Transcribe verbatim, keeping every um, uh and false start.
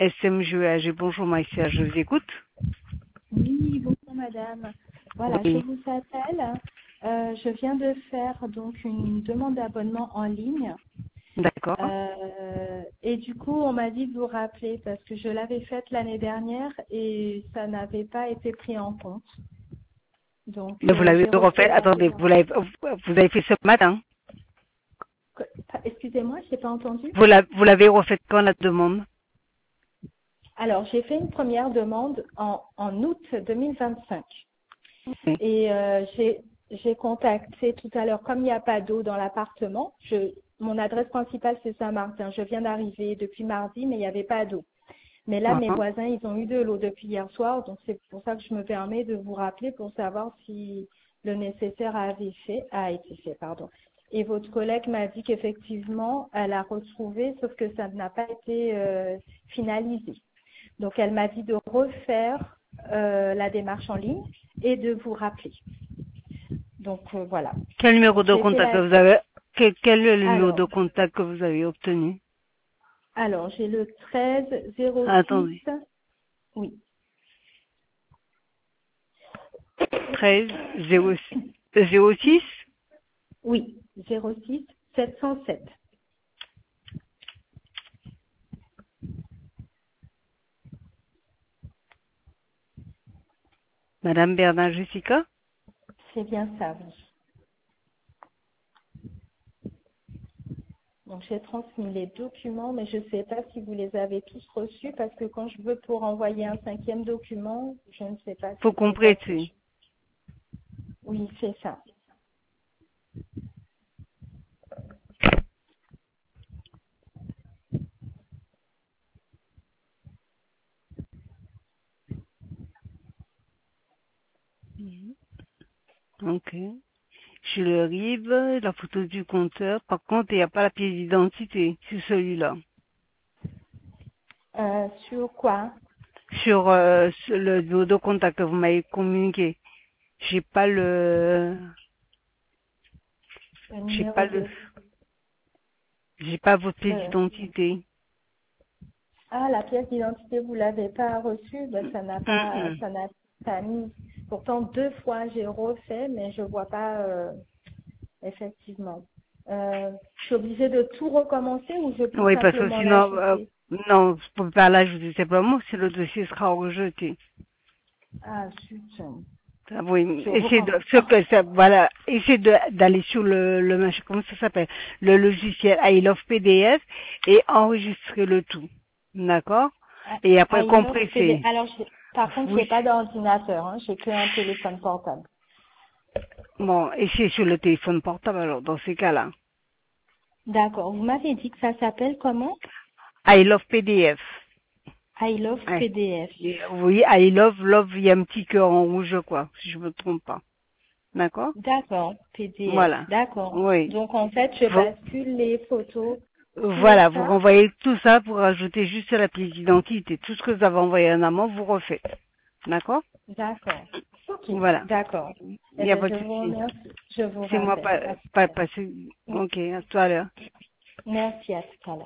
S M G A G. Bonjour Maïsia, je vous écoute. Oui, bonjour madame. Voilà, je Oui, vous appelle. Euh, je viens de faire donc une demande d'abonnement en ligne. d'accord. Euh, et du coup, on m'a dit de vous rappeler parce que je l'avais faite l'année dernière et ça n'avait pas été pris en compte. Donc, Mais vous euh, l'avez j'ai refait refait, la attendez, demande. vous l'avez, vous avez fait ce matin. Que- Excusez-moi, je n'ai pas entendu. Vous l'avez, vous l'avez refait quand la demande? Alors, j'ai fait une première demande en, en août deux mille vingt-cinq. Oui. Et euh, j'ai j'ai contacté tout à l'heure, comme il n'y a pas d'eau dans l'appartement, je mon adresse principale c'est Saint-Martin. Je viens d'arriver depuis mardi, mais il n'y avait pas d'eau. Mais là, mes Uh-huh. voisins, ils ont eu de l'eau depuis hier soir, donc c'est pour ça que je me permets de vous rappeler pour savoir si le nécessaire avait fait, a été fait, pardon. Et votre collègue m'a dit qu'effectivement, elle a retrouvé, sauf que ça n'a pas été euh, finalisé. Donc, elle m'a dit de refaire euh, la démarche en ligne et de vous rappeler. Donc, euh, voilà. Quel numéro Donc, de j'ai fait contact que la... vous avez, quel, quel est le numéro Alors, de contact que vous avez obtenu? alors j'ai le treize zéro six. Attendez. Oui, treize zéro six, zéro six? oui, zéro six sept cent sept. Madame Bernard Jessica? C'est bien ça, oui. Donc, j'ai transmis les documents, mais je ne sais pas si vous les avez tous reçus parce que quand je veux pour envoyer un cinquième document, je ne sais pas Faut si c'est passé. compléter. Oui, c'est ça. Ok. Je le arrive, la photo du compteur. Par contre, il n'y a pas la pièce d'identité sur celui-là. Euh, sur quoi? Sur, euh, sur le numéro de contact que vous m'avez communiqué. J'ai pas le, Le j'ai numéro pas le, de... j'ai pas votre pièce le- d'identité. Ah, la pièce d'identité, vous l'avez pas reçue, ben, ça n'a Hum, pas, hum. ça n'a pas mis. Pourtant, deux fois, j'ai refait, mais je vois pas, euh, effectivement. Euh, je suis obligée de tout recommencer ou je peux Oui, parce que simplement sinon, euh, l'ajouter? non, je peux pas là, je vous dis simplement si le dossier sera rejeté. Ah, zut. Ah oui, Je essayez de, recommence. ce que ça, voilà, essayez de, d'aller sur le, le, machin, comment ça s'appelle, le logiciel I Love P D F et enregistrer le tout. D'accord? Ah, Et ah, après il offre P D. compresser. Alors, j'ai- par contre, Oui. j'ai pas d'ordinateur, hein, j'ai qu'un téléphone portable. Bon, essayez sur le téléphone portable alors, dans ces cas-là. D'accord. Vous m'avez dit que ça s'appelle comment? I Love P D F. I love Ouais. P D F. Et oui, I Love, Love, il y a un petit cœur en rouge, quoi, si je me trompe pas. D'accord? D'accord, P D F, Voilà. d'accord. Oui. Donc en fait, je Vous- bascule les photos sur voilà, vous ça. renvoyez tout ça pour rajouter juste la pièce d'identité. Tout ce que vous avez envoyé en amont, vous refaites. D'accord? D'accord. Ok, Voilà. d'accord. Il Eh n'y a bien, pas je de vous souci. remercie. Je vous C'est moi rappelle. pas, À tout pas à passé. l'heure. Ok, à tout à l'heure. Merci à tout à l'heure.